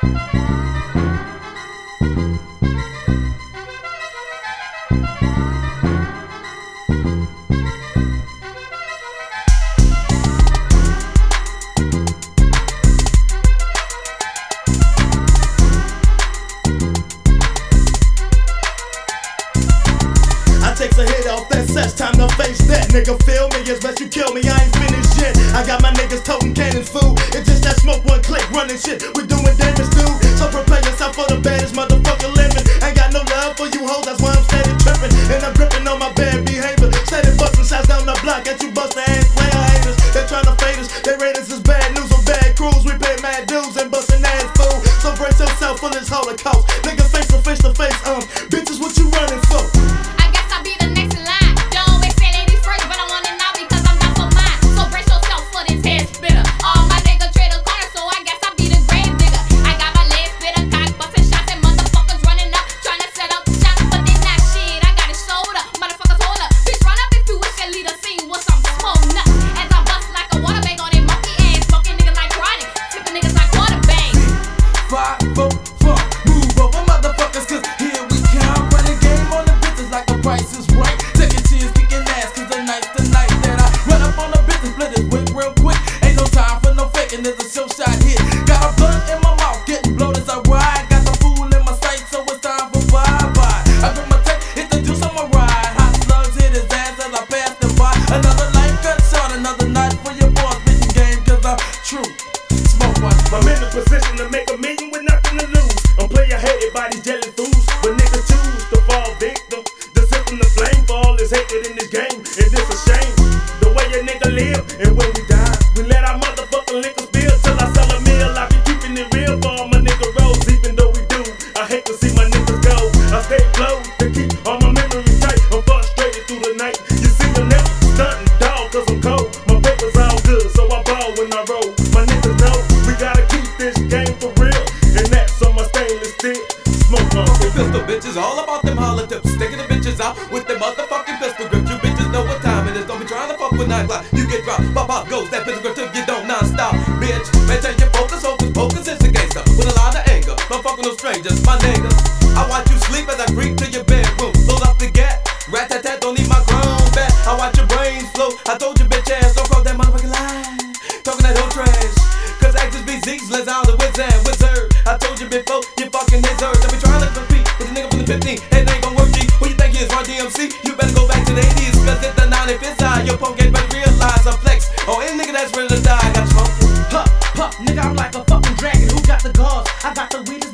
Takes a hit off that set, time to face that. Nigga, feel me, as best you kill me, I ain't finished yet. I got my niggas toting cannons, fool. It's just that smoke, one click, running shit. We doing damage, dude. So prepare yourself for the baddest motherfucker living. Ain't got no love for you hoes, that's why I'm steady tripping. And I'm gripping on my bad behavior. Steady busting shots down the block, at you bust ass player haters. They tryna fade us, they rate us as bad news or bad crews. We pay mad dues and bustin' ass, fool. So brace yourself for this holocaust. Nigga, face to face, bitches, what you running for? There's a show shot hit. Got a blunt in my mouth, getting blowed as I ride. Got the fool in my sight, so it's time for bye-bye. I grip my tech, hit the juice on my ride. Hot slugs hit his ass as I pass them by. Another life cut short, another night for your boss. Bitching game, cause I'm true. Smoke one. I'm in a position to make $1 million with nothing to lose. I'm player hated by these jelly fools, but niggas choose to fall victim. The system to blame for all this hatred in this game. And this a shame, the way a nigga live. And when we die, we let our motherfucking liquor spill till I sell a meal. I be keeping it real for all my nigga rolls. Even though we do, I hate to see my niggas go. I stay close to keep all my memories tight. I'm frustrated through the night. You see them niggas stunting, dog, cause I'm cold. My paper's all good, so I ball when I roll. My niggas know we gotta keep this game for real. And that's on my stainless steel. Smoke on pistol bitches, all about them holler tips. Sticking the bitches out with them motherfucking pistol grips. You bitches know what time it is. Don't be trying to fuck with 9 o'clock. You get dropped, pop goes that pistol grip till you don't non-stop. Bitch, maintain your focus, hocus pocus is a gangster with a lot of anger. Don't fuck with no strangers, my nigga. I watch you sleep as I creep to your bedroom. Load up the gap, rat-tat-tat, don't need my crown back. I watch your brains flow. I told you bitch ass, don't cross that motherfucking line. Talking that old trash, cause actors be Zeeks, let's out the wizard. I told you before, you fucking his earth. Don't be trying to compete with a nigga from the 15. Hey, they ain't gon' work, G. Who you think he is, Run DMC? You better go back to the 80s, cause if the 95's high, your punk ain't better realize I flex. Oh, any nigga that's ready to die, I got smoke. Nigga, I'm like a fucking dragon. Who got the guards? I got the weedest